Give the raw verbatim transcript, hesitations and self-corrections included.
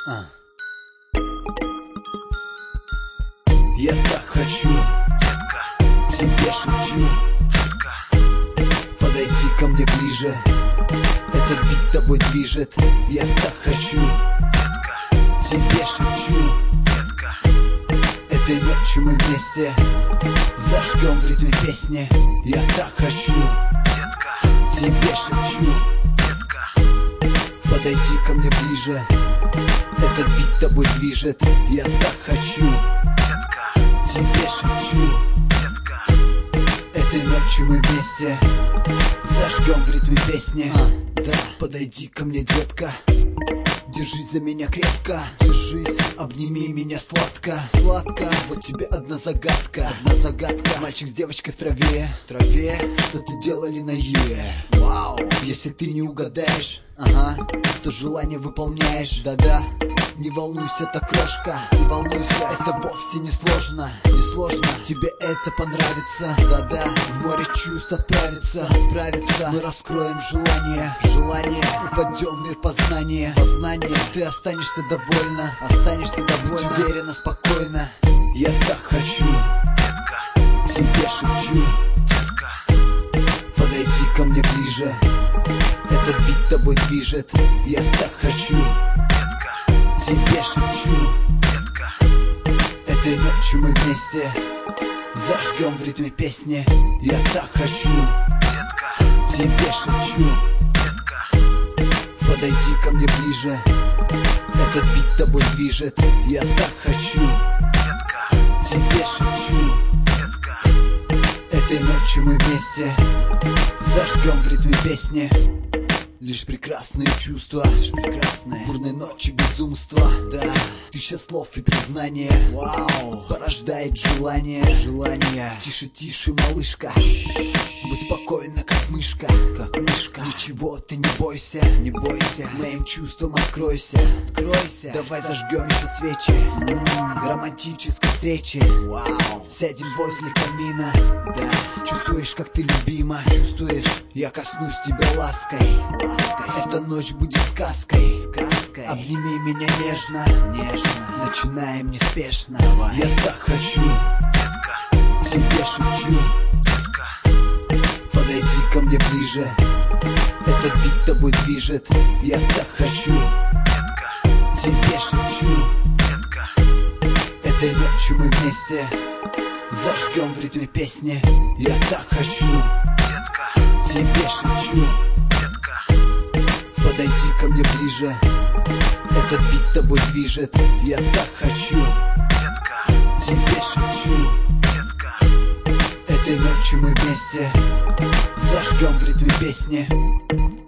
А. Я так хочу, детка, тебе шепчу, детка, подойди ко мне ближе. Этот бит тобой движет. Я так хочу, детка, тебе шепчу, детка, этой ночью мы вместе зажгем в ритме песни. Я так хочу, детка, тебе шепчу, детка, подойди ко мне ближе. Этот бит тобой движет. Я так хочу, детка, тебе шепчу, детка, этой ночью мы вместе зажгем в ритме песни. А, да, подойди ко мне, детка, держись за меня крепко, держись, обними меня сладко, сладко. Вот тебе одна загадка, одна загадка. Мальчик с девочкой в траве, в траве, что-то делали на Е. Вау, если ты не угадаешь, ага, то желание выполняешь. Да-да, не волнуйся, так крошка, не волнуйся, это вовсе не сложно, не сложно. Тебе это понравится, да-да, в море чувств отправиться, отправиться. Мы раскроем желание, желание, упадем в мир познания, познания. Ты останешься довольна, останешься довольна, будь уверена, спокойно. Я так хочу, детка, тебе шепчу, детка, подойди ко мне ближе. Этот бит тобой движет. Я так хочу, детка, тебе шепчу, детка, этой ночью мы вместе зажгем в ритме песни. Я так хочу, детка, тебе шепчу, детка, подойди ко мне ближе. Этот бит тобой движет. Я так хочу, детка, тебе шепчу, детка, этой ночью мы вместе зажгем в ритме песни. Лишь прекрасные чувства, лишь прекрасные бурной ночи безумства. Да, тысяча слов и признание, вау, порождает желание, желание. Тише, тише, малышка, будь спокойна, как мышка, как мышка. Ничего ты не бойся, не бойся, моим чувствам откройся, откройся. Давай зажгем еще свечи, м-м, романтической встречи. Вау, сядем возле камина, да, чувствуешь, как ты любима, чувствуешь, я коснусь тебя лаской. Эта ночь будет сказкой, сказкой. Обними меня нежно, нежно. Начинаем неспешно. Давай. Я так хочу, детка, тебе шепчу, детка, подойди ко мне ближе. Этот бит тобой движет. Я так хочу, детка, тебе шепчу, детка, этой ночью мы вместе зажгем в ритме песни. Я так хочу, детка, тебе шепчу, подойди ко мне ближе. Этот бит тобой движет. Я так хочу, детка, тебе шепчу, детка, этой ночью мы вместе зажгем в ритме песни.